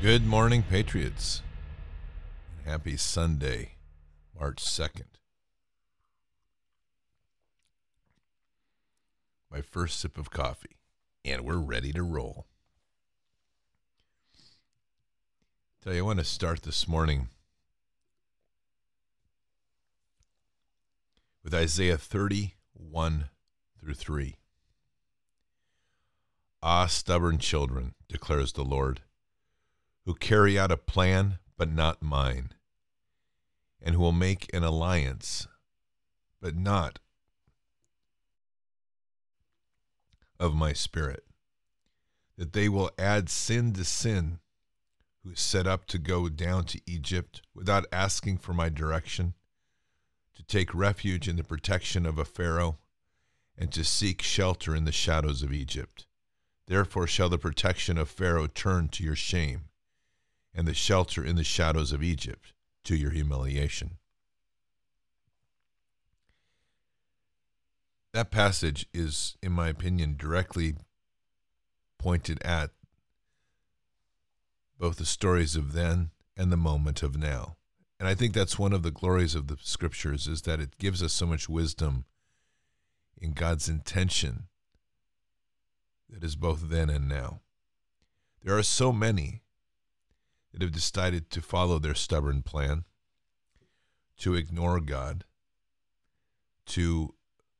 Good morning, Patriots. Happy Sunday, March 2nd. My first sip of coffee, and we're ready to roll. Tell you, I want to start this morning with Isaiah 31 through 3. Ah, stubborn children, declares the Lord, who carry out a plan but not mine, and who will make an alliance but not of my spirit, that they will add sin to sin, who set up to go down to Egypt without asking for my direction, to take refuge in the protection of a Pharaoh, and to seek shelter in the shadows of Egypt. Therefore shall the protection of Pharaoh turn to your shame, and the shelter in the shadows of Egypt to your humiliation. That passage is, in my opinion, directly pointed at both the stories of then and the moment of now. And I think that's one of the glories of the scriptures, is that it gives us so much wisdom in God's intention that is both then and now. There are so many that have decided to follow their stubborn plan, to ignore God, to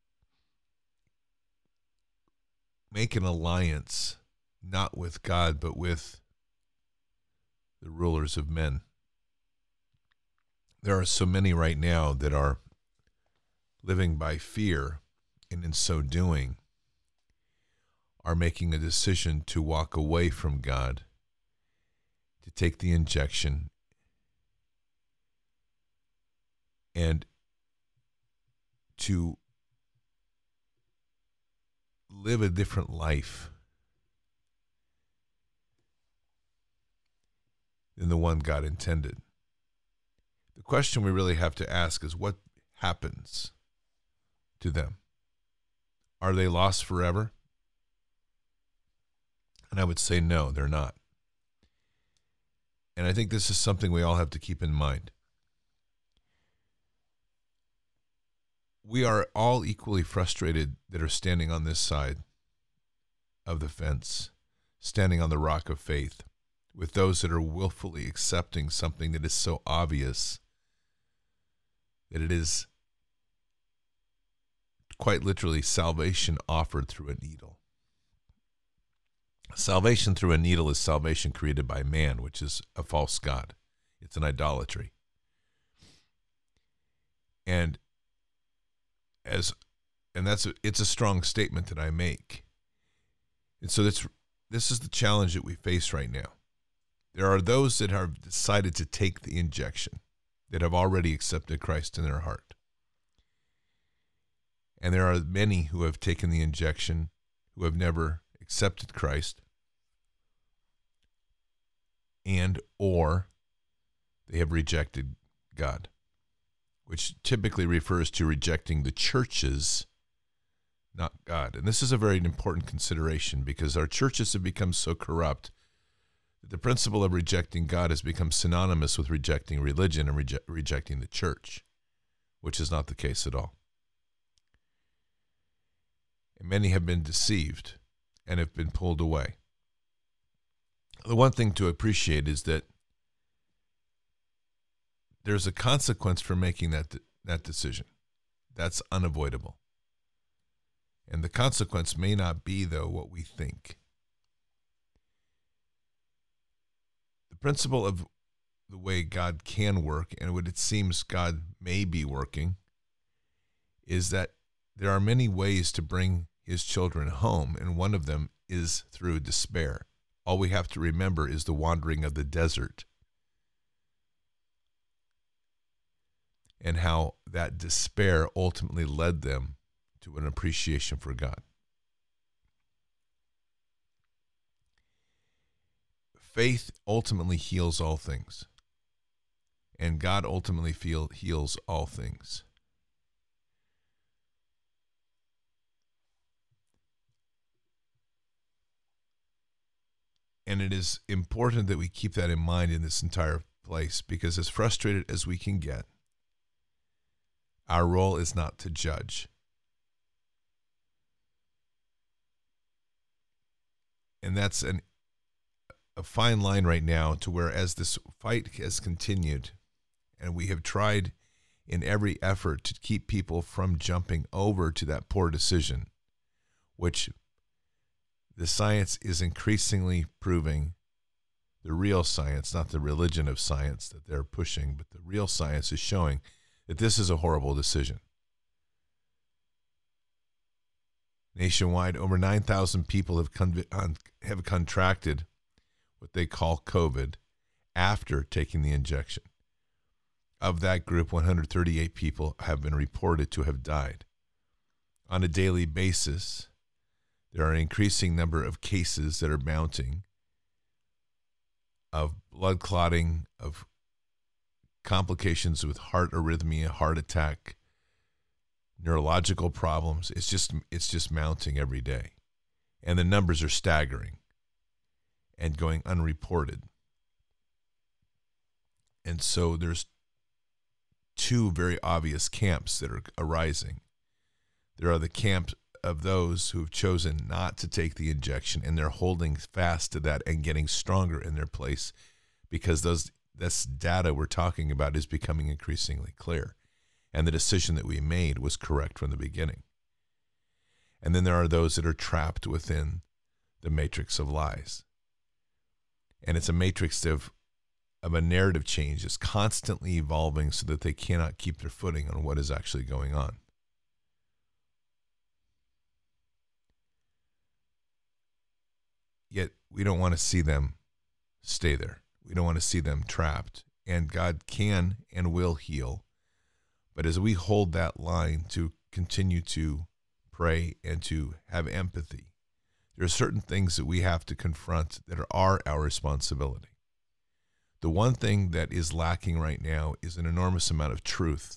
make an alliance not with God but with the rulers of men. There are so many right now that are living by fear, and in so doing are making a decision to walk away from God, to take the injection, and to live a different life than the one God intended. The question we really have to ask is, what happens to them? Are they lost forever? And I would say no, they're not. And I think this is something we all have to keep in mind. We are all equally frustrated that are standing on this side of the fence, standing on the rock of faith, with those that are willfully accepting something that is so obvious that it is quite literally salvation offered through a needle. Salvation through a needle is salvation created by man, which is a false god. It's an idolatry. And it's a strong statement that I make. And so this is the challenge that we face right now. There are those that have decided to take the injection, that have already accepted Christ in their heart. And there are many who have taken the injection who have never accepted Christ, and or they have rejected God, which typically refers to rejecting the churches, not God. And this is a very important consideration, because our churches have become so corrupt that the principle of rejecting God has become synonymous with rejecting religion and rejecting the church, which is not the case at all. And many have been deceived and have been pulled away. The one thing to appreciate is that there's a consequence for making that decision. That's unavoidable. And the consequence may not be, though, what we think. The principle of the way God can work, and what it seems God may be working, is that there are many ways to bring his children home, and one of them is through despair. All we have to remember is the wandering of the desert, and how that despair ultimately led them to an appreciation for God. Faith ultimately heals all things, and God ultimately heals all things. And it is important that we keep that in mind in this entire place, because as frustrated as we can get, our role is not to judge. And that's a fine line right now, to where as this fight has continued, and we have tried in every effort to keep people from jumping over to that poor decision, which the science is increasingly proving, the real science, not the religion of science that they're pushing, but the real science is showing that this is a horrible decision. Nationwide, over 9,000 people have contracted what they call COVID after taking the injection. Of that group, 138 people have been reported to have died. On a daily basis, there are an increasing number of cases that are mounting of blood clotting, of complications with heart arrhythmia, heart attack, neurological problems. It's just mounting every day. And the numbers are staggering and going unreported. And so there's two very obvious camps that are arising. There are the camp of those who have chosen not to take the injection, and they're holding fast to that and getting stronger in their place, because this data we're talking about is becoming increasingly clear. And the decision that we made was correct from the beginning. And then there are those that are trapped within the matrix of lies. And it's a matrix of a narrative change that's constantly evolving, so that they cannot keep their footing on what is actually going on. Yet we don't want to see them stay there. We don't want to see them trapped. And God can and will heal. But as we hold that line to continue to pray and to have empathy, there are certain things that we have to confront that are our responsibility. The one thing that is lacking right now is an enormous amount of truth.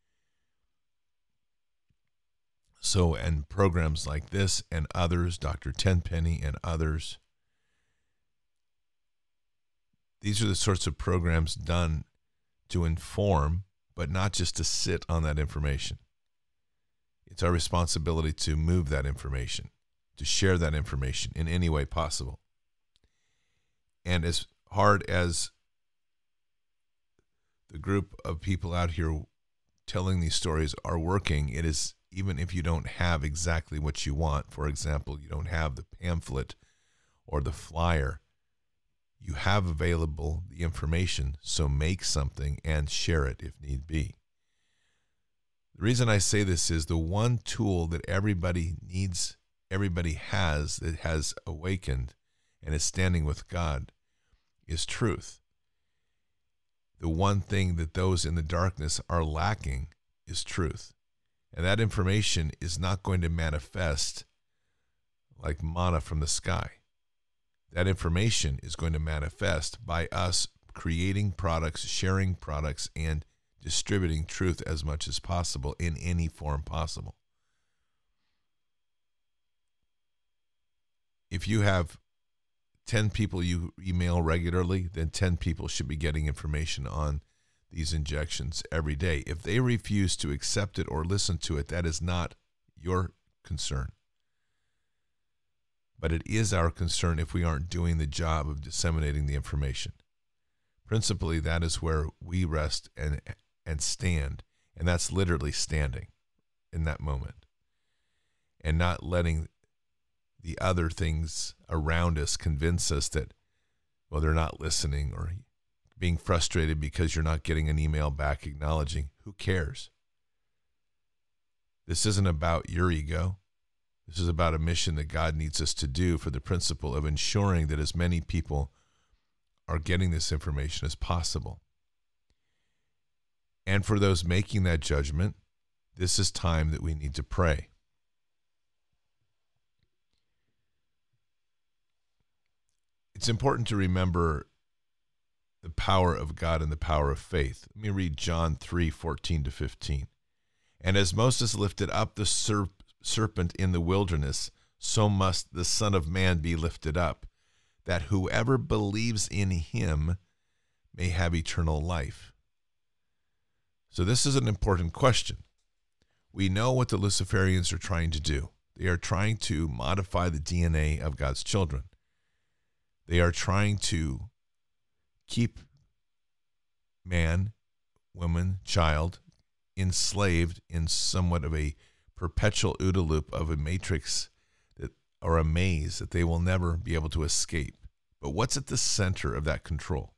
So, and programs like this and others, Dr. Tenpenny and others, these are the sorts of programs done to inform, but not just to sit on that information. It's our responsibility to move that information, to share that information in any way possible. And as hard as the group of people out here telling these stories are working, it is, even if you don't have exactly what you want, for example, you don't have the pamphlet or the flyer, you have available the information, so make something and share it if need be. The reason I say this is the one tool that everybody needs, everybody has, that has awakened and is standing with God, is truth. The one thing that those in the darkness are lacking is truth. And that information is not going to manifest like manna from the sky. That information is going to manifest by us creating products, sharing products, and distributing truth as much as possible in any form possible. If you have 10 people you email regularly, then 10 people should be getting information on these injections every day. If they refuse to accept it or listen to it, that is not your concern. But it is our concern if we aren't doing the job of disseminating the information. Principally, that is where we rest and stand, and that's literally standing in that moment, and not letting the other things around us convince us that, well, they're not listening, or being frustrated because you're not getting an email back acknowledging. Who cares? This isn't about your ego. This is about a mission that God needs us to do for the principle of ensuring that as many people are getting this information as possible. And for those making that judgment, this is time that we need to pray. It's important to remember the power of God and the power of faith. Let me read John 3:14-15. And as Moses lifted up the serpent in the wilderness, so must the Son of Man be lifted up, that whoever believes in him may have eternal life. So this is an important question. We know what the Luciferians are trying to do. They are trying to modify the DNA of God's children. They are trying to keep man, woman, child enslaved in somewhat of a perpetual OODA loop of a matrix or a maze that they will never be able to escape. But what's at the center of that control?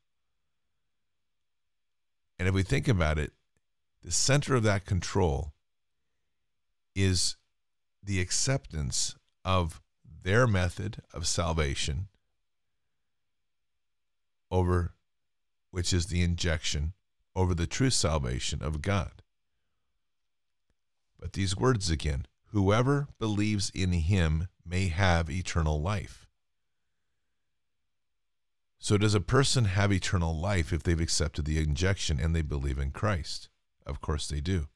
And if we think about it, the center of that control is the acceptance of their method of salvation over, which is the injection, over the true salvation of God. But these words again, whoever believes in him may have eternal life. So does a person have eternal life if they've accepted the injection and they believe in Christ? Of course they do.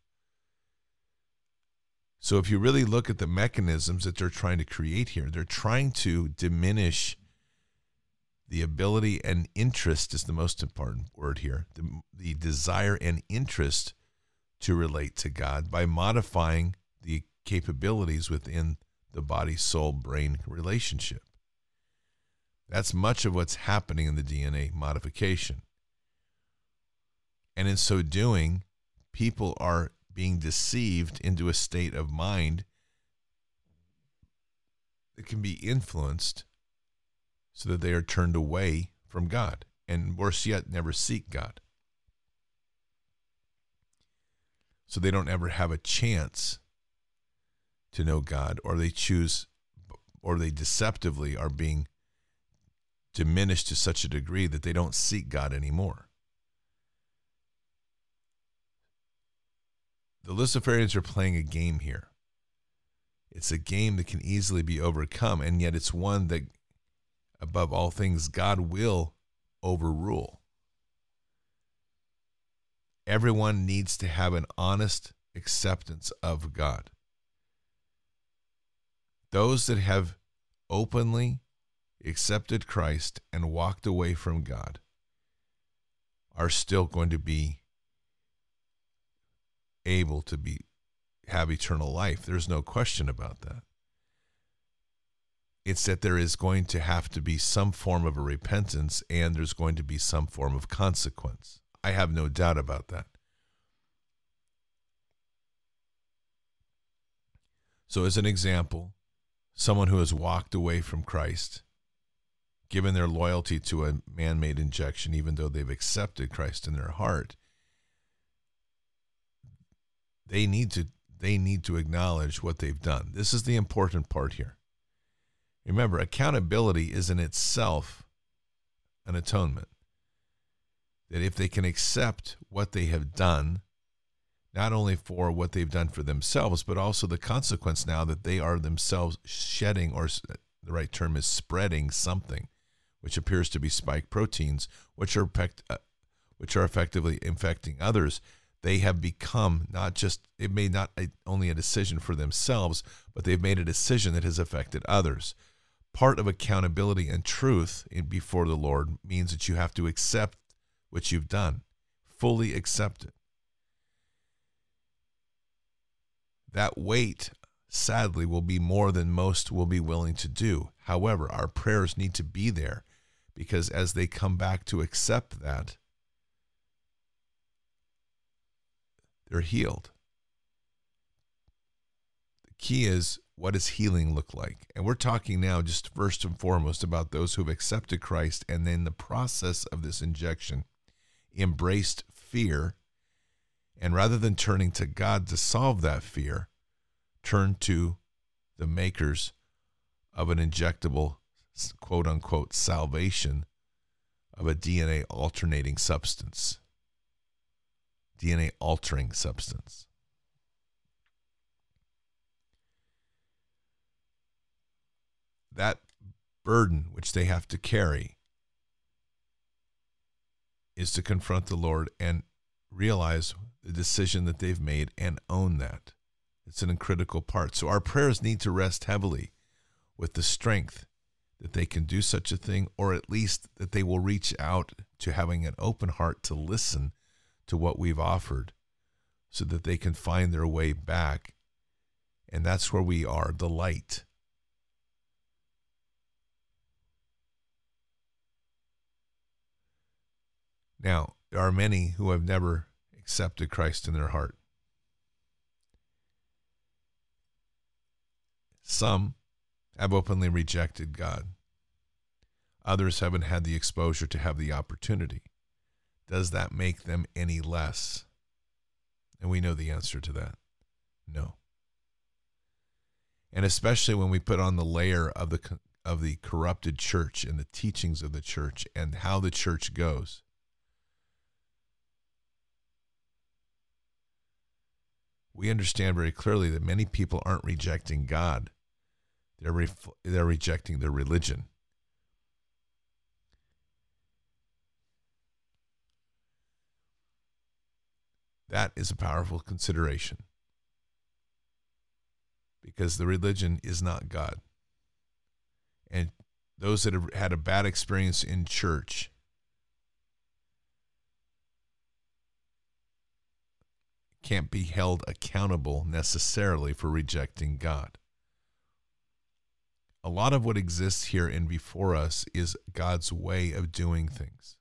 So if you really look at the mechanisms that they're trying to create here, they're trying to diminish the ability and interest is the most important word here, the desire and interest to relate to God by modifying the capabilities within the body-soul-brain relationship. That's much of what's happening in the DNA modification. And in so doing, people are being deceived into a state of mind that can be influenced so that they are turned away from God, and worse yet, never seek God. So they don't ever have a chance to know God, or they choose, or they deceptively are being diminished to such a degree that they don't seek God anymore. The Luciferians are playing a game here. It's a game that can easily be overcome, and yet it's one that, above all things, God will overrule. Everyone needs to have an honest acceptance of God. Those that have openly accepted Christ and walked away from God are still going to be able to have eternal life. There's no question about that. It's that there is going to have to be some form of a repentance, and there's going to be some form of consequence. I have no doubt about that. So as an example, someone who has walked away from Christ, given their loyalty to a man-made injection, even though they've accepted Christ in their heart, they need to acknowledge what they've done. This is the important part here. Remember, accountability is in itself an atonement. That if they can accept what they have done, not only for what they've done for themselves, but also the consequence now that they are themselves shedding, or the right term is spreading, something, which appears to be spike proteins, which are effectively infecting others. They have become they've made not only a decision for themselves, but they've made a decision that has affected others. Part of accountability and truth before the Lord means that you have to accept what you've done, fully accept it. That weight, sadly, will be more than most will be willing to do. However, our prayers need to be there, because as they come back to accept that, they're healed. The key is, what does healing look like? And we're talking now just first and foremost about those who have accepted Christ and then the process of this injection embraced fear, and rather than turning to God to solve that fear, turn to the makers of an injectable, quote-unquote, salvation of a DNA altering substance. That burden which they have to carry is to confront the Lord and realize the decision that they've made and own that. It's an critical part. So our prayers need to rest heavily with the strength that they can do such a thing, or at least that they will reach out to having an open heart to listen to what we've offered so that they can find their way back. And that's where we are, the light. Now, there are many who have never accepted Christ in their heart. Some have openly rejected God. Others haven't had the exposure to have the opportunity. Does that make them any less? And we know the answer to that. No. And especially when we put on the layer of the corrupted church and the teachings of the church and how the church goes. We understand very clearly that many people aren't rejecting God. They're rejecting their religion. That is a powerful consideration, because the religion is not God. And those that have had a bad experience in church can't be held accountable necessarily for rejecting God. A lot of what exists here and before us is God's way of doing things.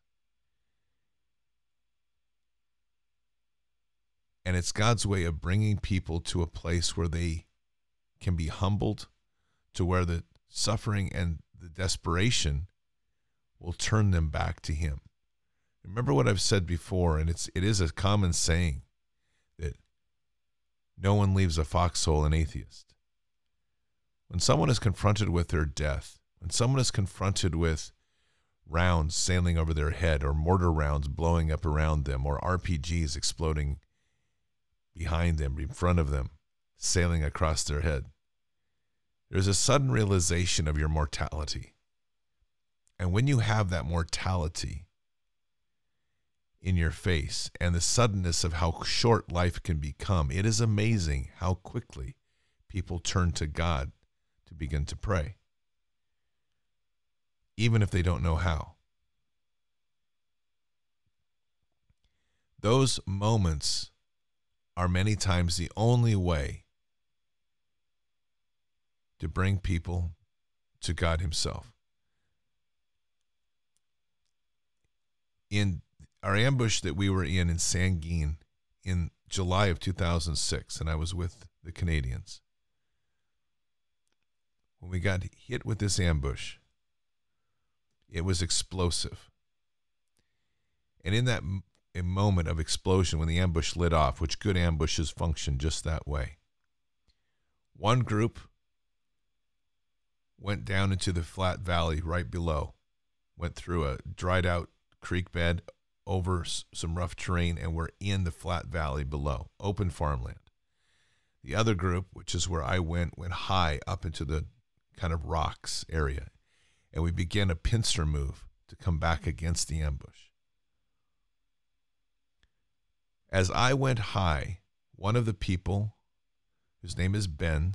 And it's God's way of bringing people to a place where they can be humbled, to where the suffering and the desperation will turn them back to Him. Remember what I've said before, and it is a common saying that no one leaves a foxhole an atheist. When someone is confronted with their death, when someone is confronted with rounds sailing over their head, or mortar rounds blowing up around them, or RPGs exploding behind them, in front of them, sailing across their head, there's a sudden realization of your mortality. And when you have that mortality in your face and the suddenness of how short life can become, it is amazing how quickly people turn to God to begin to pray, even if they don't know how. Those moments are many times the only way to bring people to God Himself. In our ambush that we were in Sanguine in July of 2006, and I was with the Canadians, when we got hit with this ambush, it was explosive. And in that moment of explosion, when the ambush lit off, which good ambushes function just that way, one group went down into the flat valley right below, went through a dried out creek bed, over some rough terrain, and were in the flat valley below, open farmland. The other group, which is where I went high up into the kind of rocks area, and we began a pincer move to come back against the ambush. As I went high, one of the people, whose name is Ben,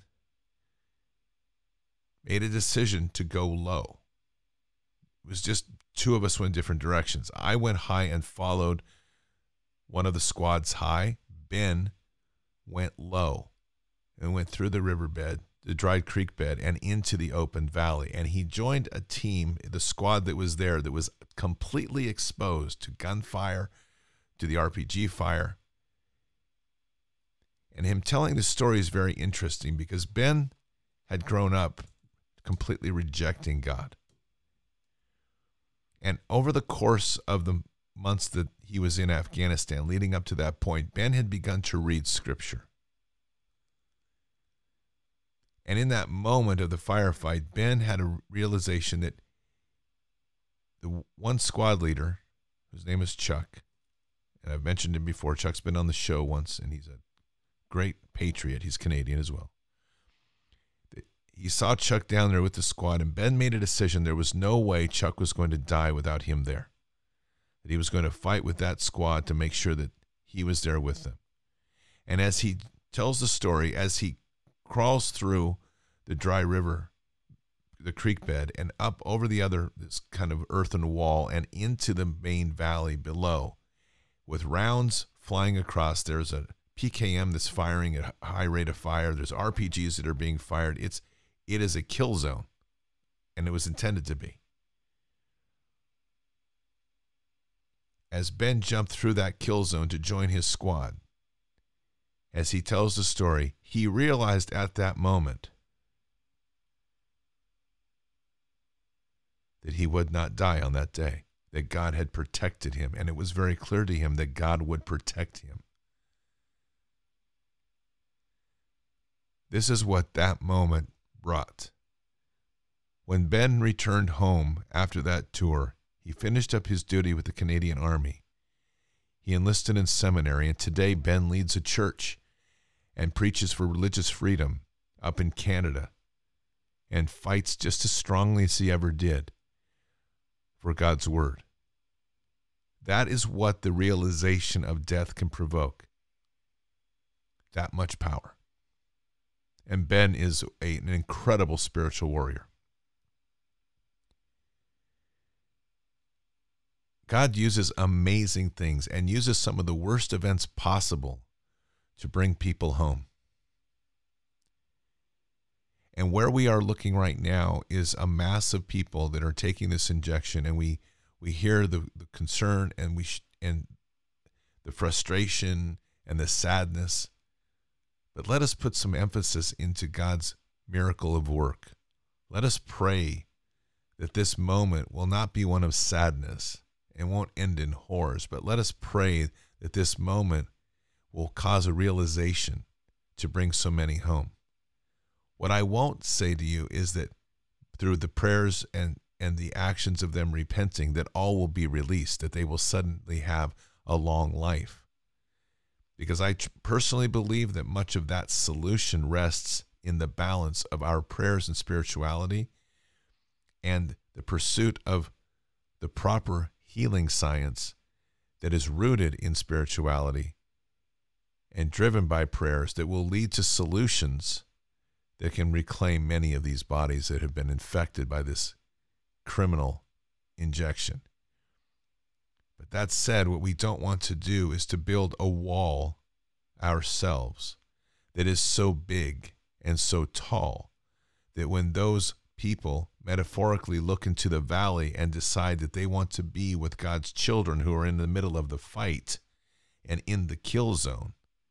made a decision to go low. It was just two of us went different directions. I went high and followed one of the squads high. Ben went low and went through the riverbed, the dried creek bed, and into the open valley. And he joined a team, the squad that was there, that was completely exposed to gunfire, to the RPG fire. And him telling the story is very interesting, because Ben had grown up completely rejecting God. And over the course of the months that he was in Afghanistan, leading up to that point, Ben had begun to read Scripture. And in that moment of the firefight, Ben had a realization that the one squad leader, whose name is Chuck, and I've mentioned him before, Chuck's been on the show once, and he's a great patriot. He's Canadian as well. He saw Chuck down there with the squad, and Ben made a decision there was no way Chuck was going to die without him there. That he was going to fight with that squad to make sure that he was there with them. And as he tells the story, as he crawls through the dry river, the creek bed and up over this kind of earthen wall and into the main valley below with rounds flying across. There's a PKM that's firing at a high rate of fire. There's RPGs that are being fired. It is a kill zone, and it was intended to be. As Ben jumped through that kill zone to join his squad, as he tells the story, he realized at that moment that he would not die on that day, that God had protected him, and it was very clear to him that God would protect him. This is what that moment brought. When Ben returned home after that tour, he finished up his duty with the Canadian Army. He enlisted in seminary, and today Ben leads a church and preaches for religious freedom up in Canada and fights just as strongly as he ever did for God's word. That is what the realization of death can provoke. That much power. And Ben is an incredible spiritual warrior. God uses amazing things and uses some of the worst events possible to bring people home. And where we are looking right now is a mass of people that are taking this injection, and we hear the concern and and the frustration and the sadness. But let us put some emphasis into God's miracle of work. Let us pray that this moment will not be one of sadness and won't end in horrors, but let us pray that this moment will cause a realization to bring so many home. What I won't say to you is that through the prayers and the actions of them repenting, that all will be released, that they will suddenly have a long life. Because I personally believe that much of that solution rests in the balance of our prayers and spirituality and the pursuit of the proper healing science that is rooted in spirituality and driven by prayers that will lead to solutions that can reclaim many of these bodies that have been infected by this criminal injection. But that said, what we don't want to do is to build a wall ourselves that is so big and so tall that when those people metaphorically look into the valley and decide that they want to be with God's children who are in the middle of the fight and in the kill zone,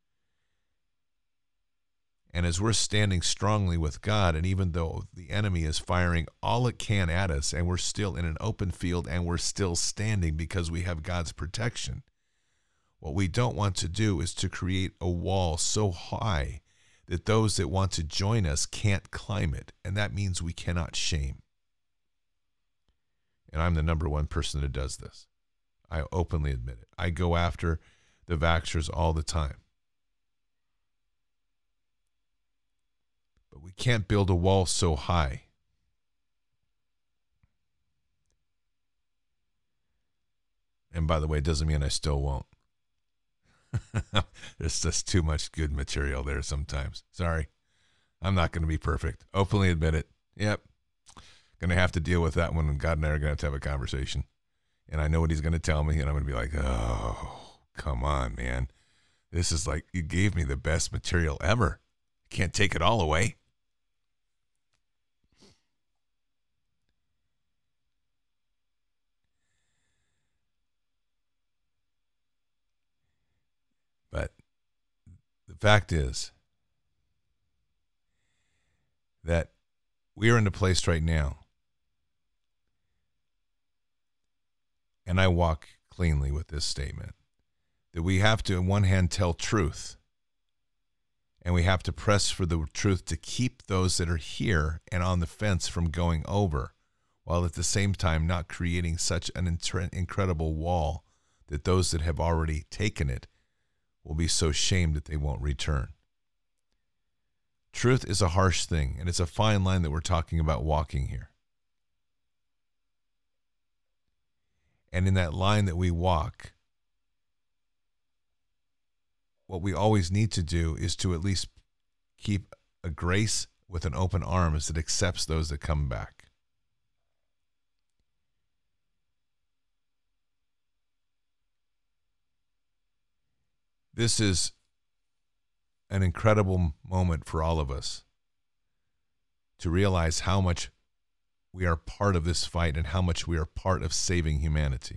and as we're standing strongly with God, and even though the enemy is firing all it can at us, and we're still in an open field, and we're still standing because we have God's protection, what we don't want to do is to create a wall so high that those that want to join us can't climb it, and that means we cannot shame. And I'm the number one person that does this. I openly admit it. I go after the vaxxers all the time. But we can't build a wall so high and by the way, it doesn't mean I still won't. There's just too much good material there sometimes. Sorry. I'm not going to be perfect. Openly admit it. Yep. Going to have to deal with that one, and God and I are going to have a conversation. And I know what he's going to tell me, and I'm going to be like, oh, come on, man. This is like, you gave me the best material ever. Can't take it all away. But the fact is that we are in a place right now, and I walk cleanly with this statement, that we have to, on one hand, tell truth, and we have to press for the truth to keep those that are here and on the fence from going over, while at the same time not creating such an incredible wall that those that have already taken it will be so shamed that they won't return. Truth is a harsh thing, and it's a fine line that we're talking about walking here. And in that line that we walk, what we always need to do is to at least keep a grace with an open arms that accepts those that come back. This is an incredible moment for all of us to realize how much we are part of this fight and how much we are part of saving humanity.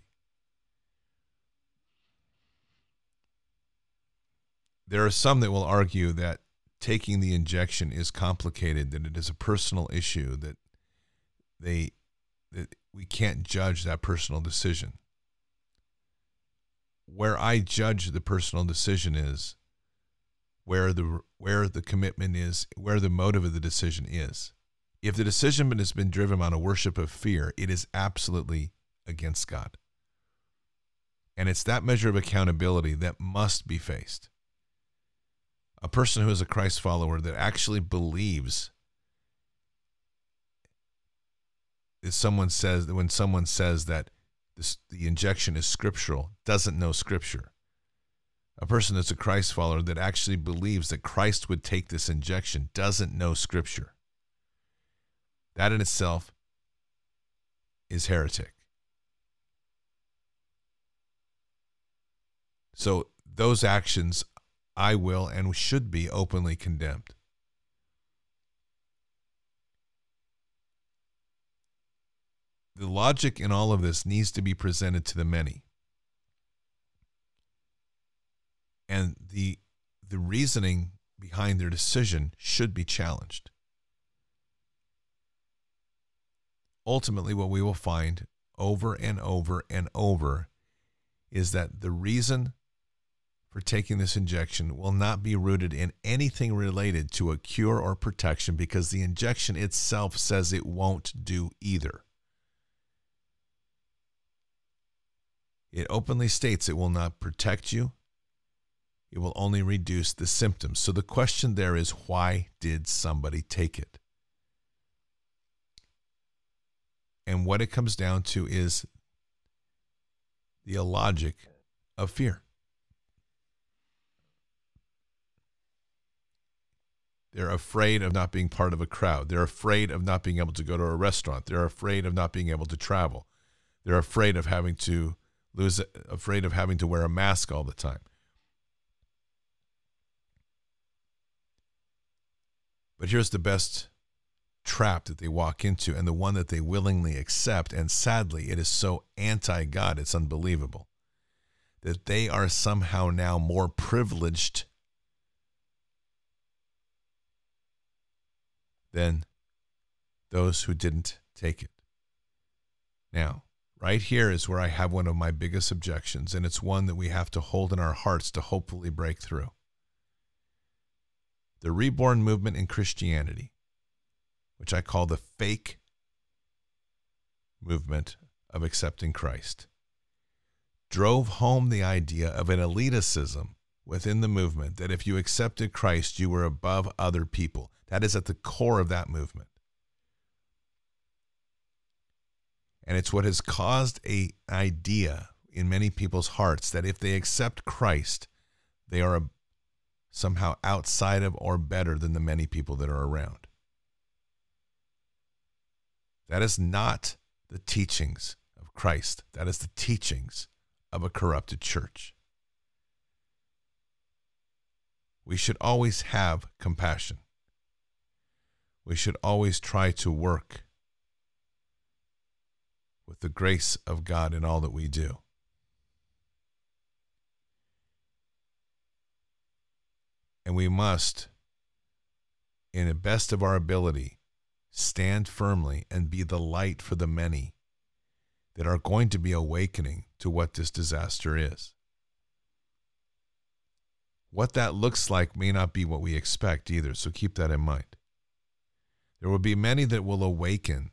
There are some that will argue that taking the injection is complicated, that it is a personal issue, that we can't judge that personal decision. Where I judge the personal decision is where the commitment is, where the motive of the decision is. If the decision has been driven on a worship of fear, it is absolutely against God. And it's that measure of accountability that must be faced. A person who is a Christ follower that actually believes that when someone says that the injection is scriptural, doesn't know Scripture. A person that's a Christ follower that actually believes that Christ would take this injection doesn't know Scripture. That in itself is heretic. So those actions I will and should be openly condemned. The logic in all of this needs to be presented to the many. And the reasoning behind their decision should be challenged. Ultimately, what we will find over and over and over is that the reason for taking this injection will not be rooted in anything related to a cure or protection, because the injection itself says it won't do either. It openly states it will not protect you. It will only reduce the symptoms. So the question there is, why did somebody take it? And what it comes down to is the illogic of fear. They're afraid of not being part of a crowd. They're afraid of not being able to go to a restaurant. They're afraid of not being able to travel. They're afraid of having to wear a mask all the time. But here's the best trap that they walk into, and the one that they willingly accept, and sadly, it is so anti-God, it's unbelievable, that they are somehow now more privileged than those who didn't take it. Now, right here is where I have one of my biggest objections, and it's one that we have to hold in our hearts to hopefully break through. The reborn movement in Christianity, which I call the fake movement of accepting Christ, drove home the idea of an elitism within the movement, that if you accepted Christ, you were above other people. That is at the core of that movement. And it's what has caused an idea in many people's hearts that if they accept Christ, they are somehow outside of or better than the many people that are around. That is not the teachings of Christ. That is the teachings of a corrupted church. We should always have compassion. We should always try to work with the grace of God in all that we do. And we must, in the best of our ability, stand firmly and be the light for the many that are going to be awakening to what this disaster is. What that looks like may not be what we expect either, so keep that in mind. There will be many that will awaken,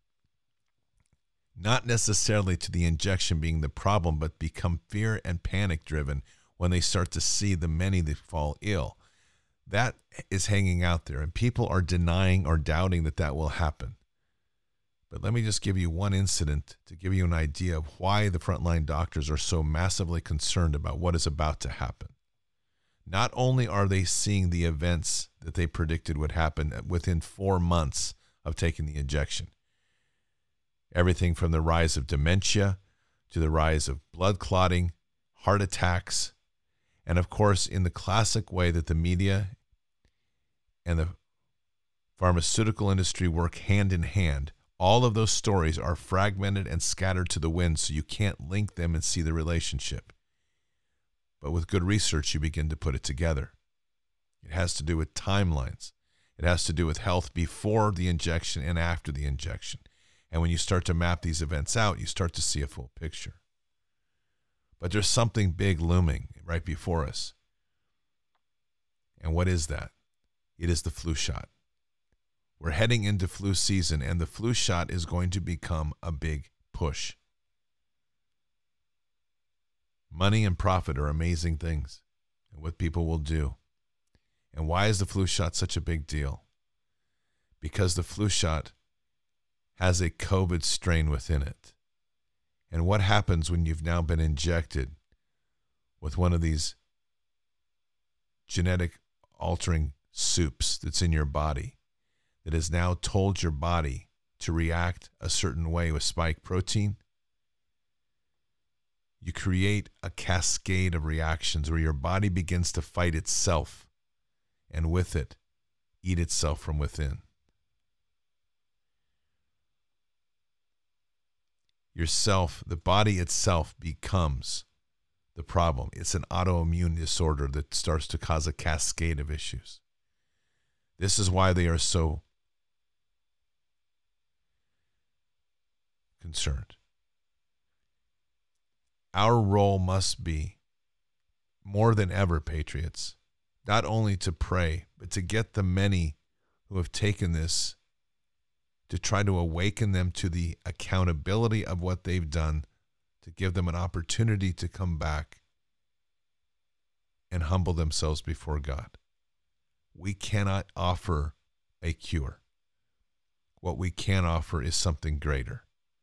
not necessarily to the injection being the problem, but become fear and panic driven when they start to see the many that fall ill. That is hanging out there, and people are denying or doubting that will happen. But let me just give you one incident to give you an idea of why the frontline doctors are so massively concerned about what is about to happen. Not only are they seeing the events that they predicted would happen within 4 months of taking the injection, everything from the rise of dementia to the rise of blood clotting, heart attacks, And of course, in the classic way that the media and the pharmaceutical industry work hand in hand, all of those stories are fragmented and scattered to the wind, so you can't link them and see the relationship. But with good research, you begin to put it together. It has to do with timelines. It has to do with health before the injection and after the injection. And when you start to map these events out, you start to see a full picture. But there's something big looming right before us. And what is that? It is the flu shot. We're heading into flu season, and the flu shot is going to become a big push. Money and profit are amazing things, and what people will do. And why is the flu shot such a big deal? Because the flu shot has a COVID strain within it. And what happens when you've now been injected with one of these genetic altering soups that's in your body that has now told your body to react a certain way with spike protein? You create a cascade of reactions where your body begins to fight itself, and with it, eat itself from within. Yourself, the body itself becomes the problem. It's an autoimmune disorder that starts to cause a cascade of issues. This is why they are so concerned. Our role must be, more than ever, patriots, not only to pray, but to get the many who have taken this, to try to awaken them to the accountability of what they've done, to give them an opportunity to come back and humble themselves before God. We cannot offer a cure. What we can offer is something greater.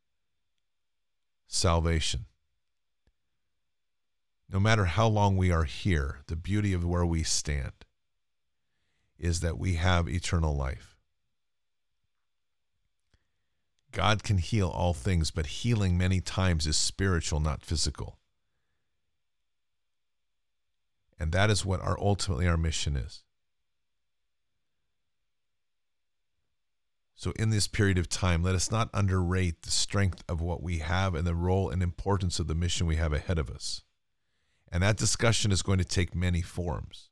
Salvation. No matter how long we are here, the beauty of where we stand is that we have eternal life. God can heal all things, but healing many times is spiritual, not physical. And that is what ultimately our mission is. So in this period of time, let us not underrate the strength of what we have and the role and importance of the mission we have ahead of us. And that discussion is going to take many forms.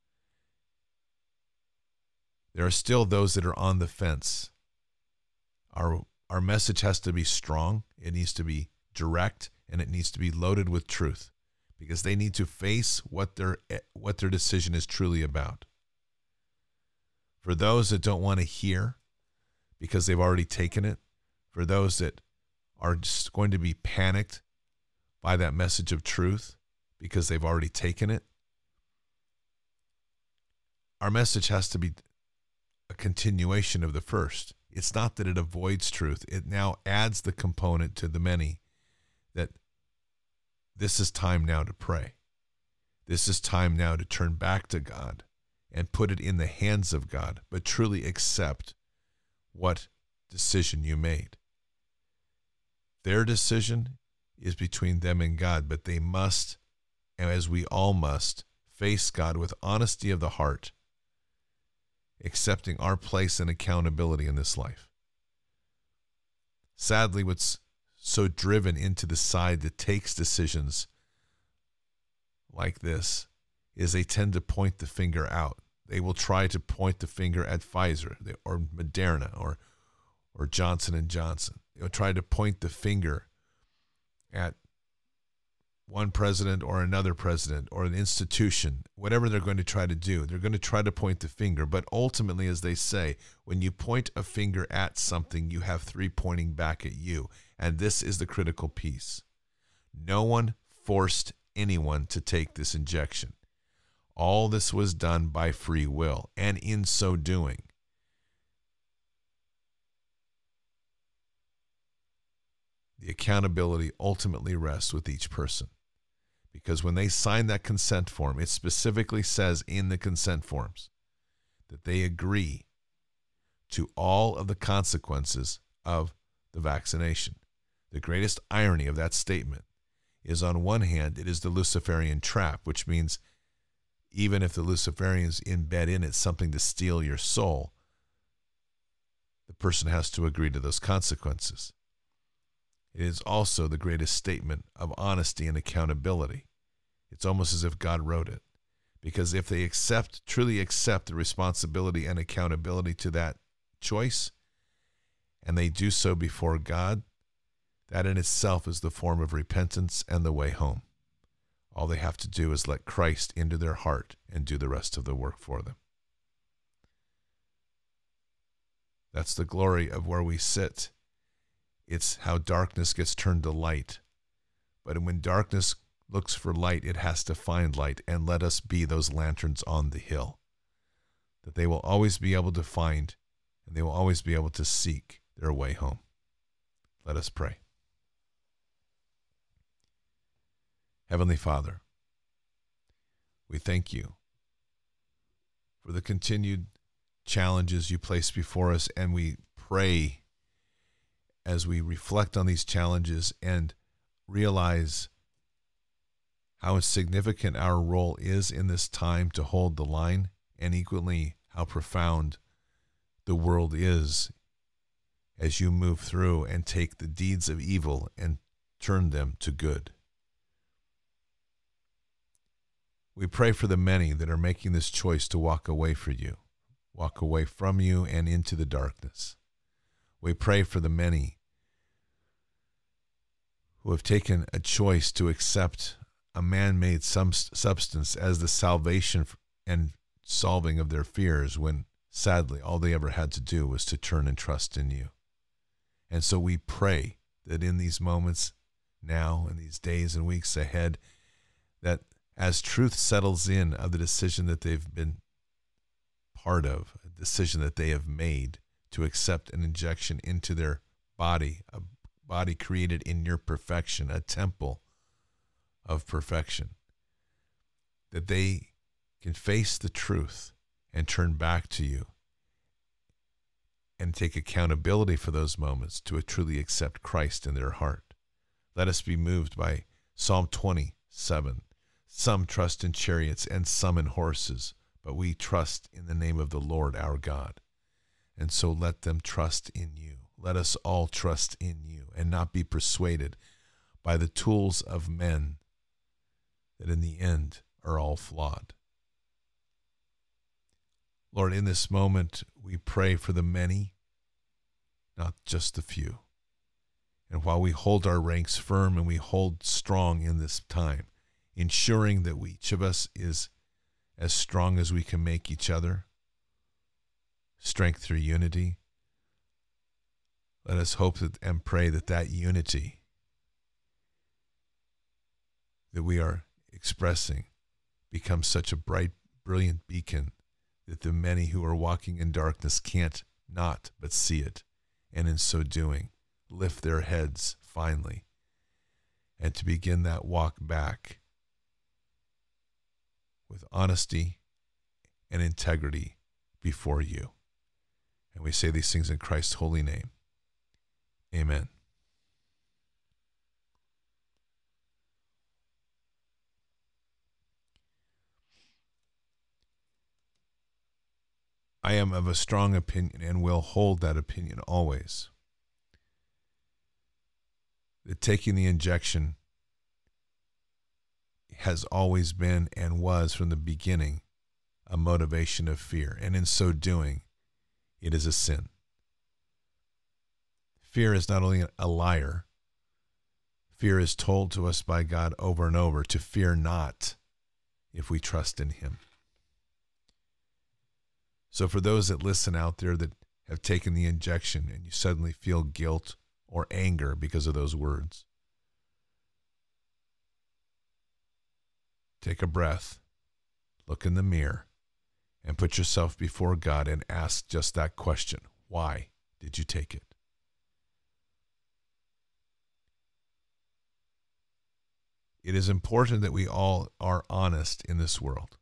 There are still those that are on the fence. Our message has to be strong, it needs to be direct, and it needs to be loaded with truth, because they need to face what their decision is truly about. For those that don't want to hear because they've already taken it, for those that are just going to be panicked by that message of truth because they've already taken it, our message has to be a continuation of the first. It's not that it avoids truth. It now adds the component to the many that this is time now to pray. This is time now to turn back to God and put it in the hands of God, but truly accept what decision you made. Their decision is between them and God, but they must, and as we all must, face God with honesty of the heart, accepting our place and accountability in this life. Sadly, what's so driven into the side that takes decisions like this is they tend to point the finger out. They will try to point the finger at Pfizer or Moderna or Johnson & Johnson. They'll try to point the finger at one president or another president or an institution, whatever they're going to try to do. They're going to try to point the finger. But ultimately, as they say, when you point a finger at something, you have three pointing back at you. And this is the critical piece. No one forced anyone to take this injection. All this was done by free will. And in so doing, the accountability ultimately rests with each person. Because when they sign that consent form, it specifically says in the consent forms that they agree to all of the consequences of the vaccination. The greatest irony of that statement is, on one hand, it is the Luciferian trap, which means even if the Luciferians embed in it something to steal your soul, the person has to agree to those consequences. It is also the greatest statement of honesty and accountability. It's almost as if God wrote it. Because if they truly accept the responsibility and accountability to that choice, and they do so before God, that in itself is the form of repentance and the way home. All they have to do is let Christ into their heart and do the rest of the work for them. That's the glory of where we sit. It's how darkness gets turned to light. But when darkness looks for light, it has to find light, and let us be those lanterns on the hill that they will always be able to find, and they will always be able to seek their way home. Let us pray. Heavenly Father, we thank you for the continued challenges you place before us, and we pray as we reflect on these challenges and realize how significant our role is in this time to hold the line, and equally how profound the world is as you move through and take the deeds of evil and turn them to good. We pray for the many that are making this choice to walk away from you and into the darkness. We pray for the many who have taken a choice to accept a man-made substance as the salvation and solving of their fears, when sadly all they ever had to do was to turn and trust in you. And so we pray that in these moments now, in these days and weeks ahead, that as truth settles in of the decision that they've been part of, a decision that they have made to accept an injection into their body, a body created in your perfection, a temple of perfection, that they can face the truth and turn back to you and take accountability for those moments to truly accept Christ in their heart. Let us be moved by Psalm 27. Some trust in chariots and some in horses, but we trust in the name of the Lord our God. And so let them trust in you. Let us all trust in you and not be persuaded by the tools of men that in the end are all flawed. Lord, in this moment, we pray for the many, not just the few. And while we hold our ranks firm and we hold strong in this time, ensuring that each of us is as strong as we can make each other, strength through unity, let us hope that and pray that that unity that we are expressing becomes such a bright, brilliant beacon that the many who are walking in darkness can't not but see it, and in so doing, lift their heads finally, and to begin that walk back with honesty and integrity before you. And we say these things in Christ's holy name. Amen. I am of a strong opinion and will hold that opinion always, that taking the injection has always been and was from the beginning a motivation of fear, and in so doing, it is a sin. Fear is not only a liar, fear is told to us by God over and over to fear not if we trust in him. So for those that listen out there that have taken the injection and you suddenly feel guilt or anger because of those words, take a breath, look in the mirror, and put yourself before God and ask just that question. Why did you take it? It is important that we all are honest in this world.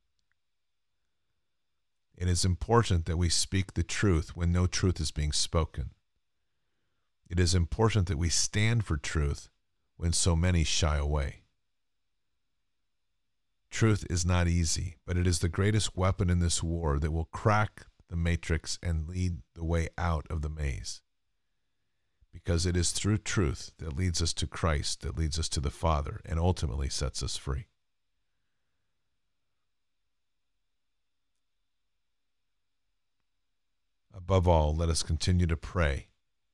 It is important that we speak the truth when no truth is being spoken. It is important that we stand for truth when so many shy away. Truth is not easy, but it is the greatest weapon in this war that will crack the matrix and lead the way out of the maze. Because it is through truth that leads us to Christ, that leads us to the Father, and ultimately sets us free. Above all, let us continue to pray.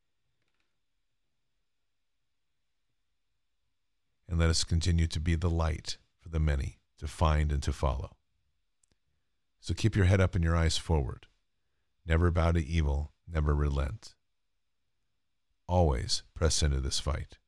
And let us continue to be the light for the many to find and to follow. So keep your head up and your eyes forward. Never bow to evil, never relent. Always press into this fight.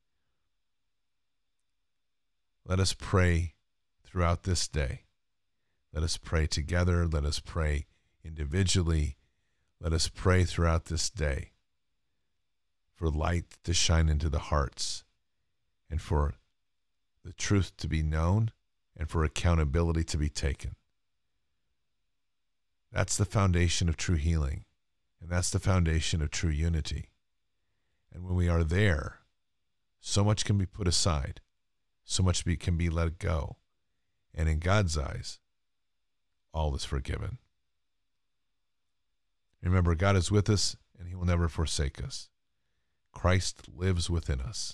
Let us pray throughout this day. Let us pray together. Let us pray individually. Let us pray throughout this day for light to shine into the hearts and for the truth to be known and for accountability to be taken. That's the foundation of true healing, and that's the foundation of true unity. And when we are there, so much can be put aside, so much can be let go, and in God's eyes, all is forgiven. Remember, God is with us, and he will never forsake us. Christ lives within us.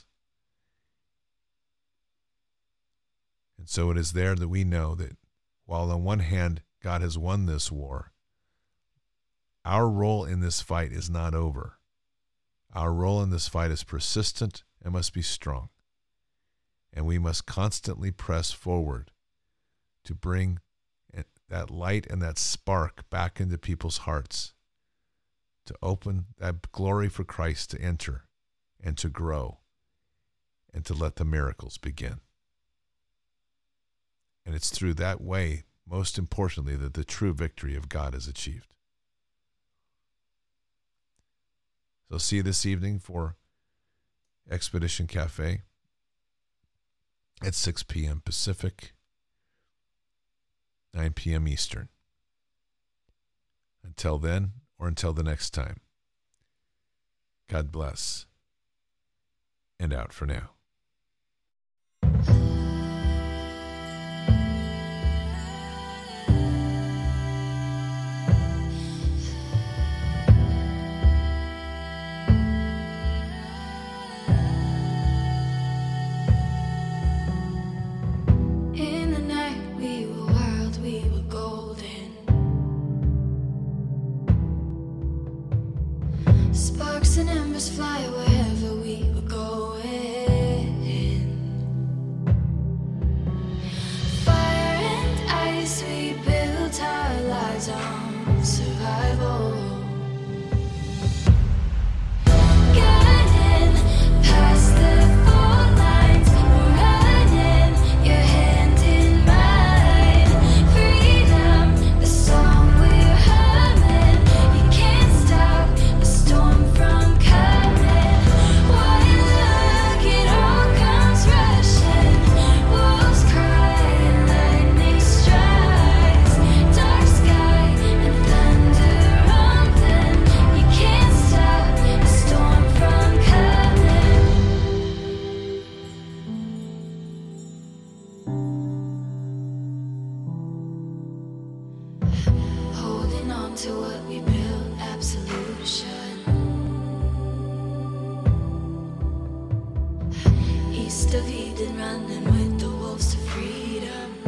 And so it is there that we know that while on one hand, God has won this war, our role in this fight is not over. Our role in this fight is persistent and must be strong. And we must constantly press forward to bring that light and that spark back into people's hearts, to open that glory for Christ to enter and to grow and to let the miracles begin. And it's through that way, most importantly, that the true victory of God is achieved. So see you this evening for Expedition Cafe at 6 p.m. Pacific, 9 p.m. Eastern. Until then, or until the next time, God bless, and out for now. Sparks and embers fly wherever we were going. Fire and ice, we built our lives on survival. Guiding past the fault lines, we're running, your hand in mine. Freedom, the song we're humming. You can't stop the storm from coming. One look, it all comes rushing. Wolves cry and lightning strikes. Dark sky and thunder rumbling. You can't stop the storm from coming. Holding on to what we built, absolution. East of Eden, running with the wolves to freedom.